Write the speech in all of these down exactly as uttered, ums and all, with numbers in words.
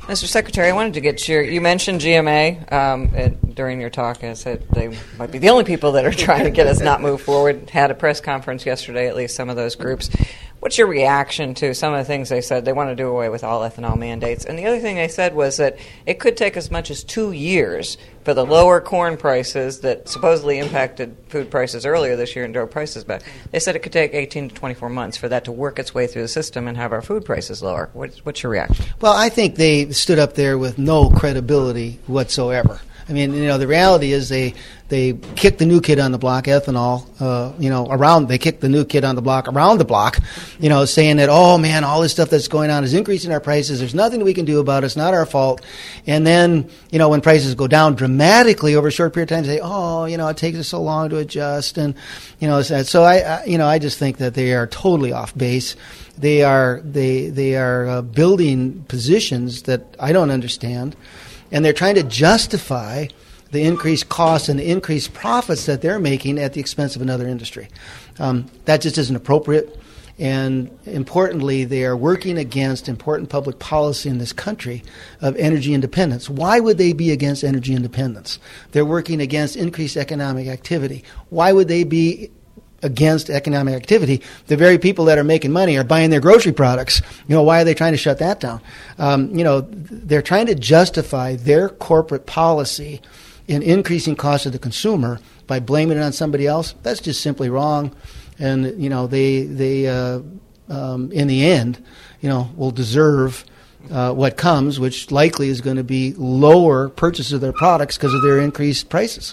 Mister Secretary, I wanted to get your, you mentioned G M A um, it, during your talk. I said they might be the only people that are trying to get us not move forward. Had a press conference yesterday, at least some of those groups. What's your reaction to some of the things they said? They want to do away with all ethanol mandates. And the other thing they said was that it could take as much as two years for the lower corn prices that supposedly impacted food prices earlier this year and drove prices back. They said it could take eighteen to twenty-four months for that to work its way through the system and have our food prices lower. What's, what's your reaction? Well, I think they stood up there with no credibility whatsoever. I mean, you know, the reality is they they kicked the new kid on the block, ethanol, uh, you know, around, they kicked the new kid on the block, around the block, you know, saying that, oh, man, all this stuff that's going on is increasing our prices. There's nothing we can do about it. It's not our fault. And then, you know, when prices go down dramatically over a short period of time, they say, oh, you know, it takes us so long to adjust. And, you know, so I, I you know, I just think that they are totally off base. They are, they, they are uh, building positions that I don't understand. And they're trying to justify the increased costs and the increased profits that they're making at the expense of another industry. Um, that just isn't appropriate. And importantly, they are working against important public policy in this country of energy independence. Why would they be against energy independence? They're working against increased economic activity. Why would they be against economic activity? The very people that are making money are buying their grocery products. You know, why are they trying to shut that down? Um, you know, they're trying to justify their corporate policy in increasing costs of the consumer by blaming it on somebody else. That's just simply wrong. And, you know, they, they uh, um, in the end, you know, will deserve uh, what comes, which likely is going to be lower purchases of their products because of their increased prices.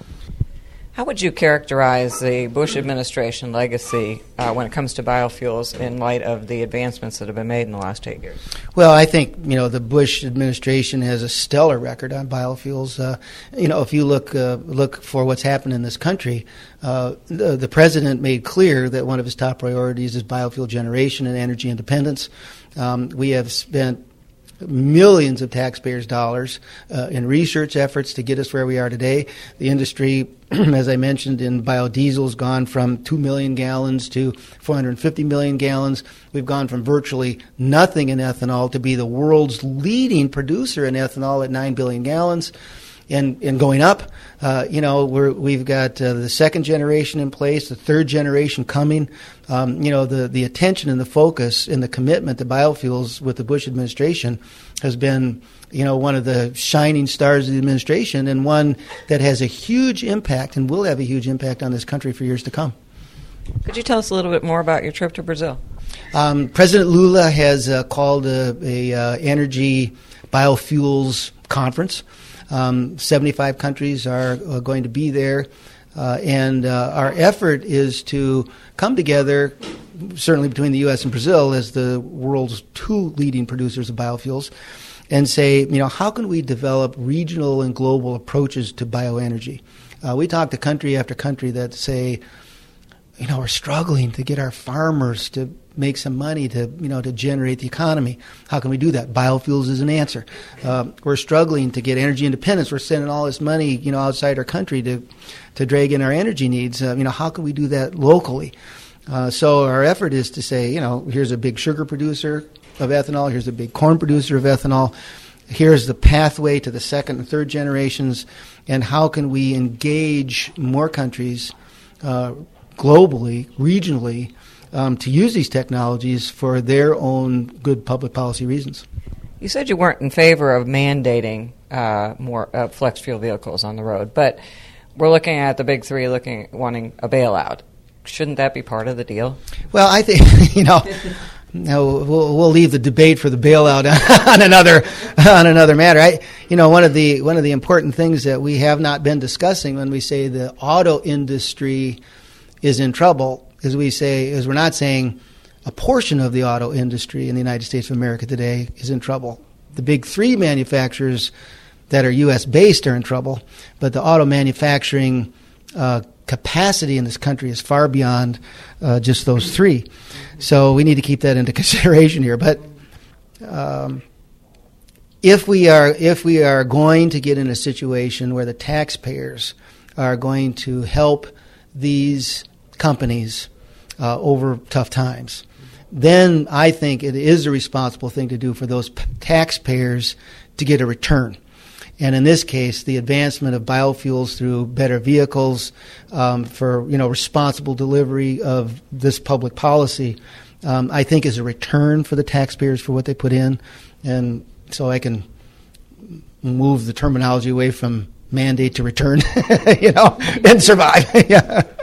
How would you characterize the Bush administration legacy uh, when it comes to biofuels in light of the advancements that have been made in the last eight years? Well, I think, you know, the Bush administration has a stellar record on biofuels. Uh, you know, if you look uh, look for what's happened in this country, uh, the, the president made clear that one of his top priorities is biofuel generation and energy independence. Um, we have spent millions of taxpayers' dollars uh, in research efforts to get us where we are today. The industry, as I mentioned, in biodiesel has gone from two million gallons to four hundred fifty million gallons. We've gone from virtually nothing in ethanol to be the world's leading producer in ethanol at nine billion gallons. And, and going up, uh, you know, we're, we've got uh, the second generation in place, the third generation coming. Um, you know, the, the attention and the focus and the commitment to biofuels with the Bush administration has been, you know, one of the shining stars of the administration and one that has a huge impact and will have a huge impact on this country for years to come. Could you tell us a little bit more about your trip to Brazil? Um, President Lula has uh, called a, a uh, energy biofuels conference. Um, seventy-five countries are uh, going to be there, uh, and uh, our effort is to come together, certainly between the U S and Brazil as the world's two leading producers of biofuels, and say, you know, how can we develop regional and global approaches to bioenergy? Uh, we talk to country after country that say, you know, we're struggling to get our farmers to make some money to, you know, to generate the economy. How can we do that? Biofuels is an answer. Uh, we're struggling to get energy independence. We're sending all this money, you know, outside our country to, to drag in our energy needs. Uh, you know, how can we do that locally? Uh, so our effort is to say, you know, here's a big sugar producer of ethanol. Here's a big corn producer of ethanol. Here's the pathway to the second and third generations. And how can we engage more countries uh, globally, regionally, Um, to use these technologies for their own good public policy reasons. You said you weren't in favor of mandating uh, more uh, flex fuel vehicles on the road, but we're looking at the big three looking wanting a bailout. Shouldn't that be part of the deal? Well, I think, you know, no, we'll, we'll leave the debate for the bailout on another on another matter. I, you know, one of the one of the important things that we have not been discussing when we say the auto industry is in trouble is we say is we're not saying a portion of the auto industry in the United States of America today is in trouble. The big three manufacturers that are U S based are in trouble, but the auto manufacturing uh, capacity in this country is far beyond uh, just those three. So we need to keep that into consideration here. But um, if we are if we are going to get in a situation where the taxpayers are going to help these companies uh, over tough times, then I think it is a responsible thing to do for those p- taxpayers to get a return. And in this case, the advancement of biofuels through better vehicles um, for you know responsible delivery of this public policy, um, I think is a return for the taxpayers for what they put in. And so I can move the terminology away from mandate to return, you know, and survive. Yeah.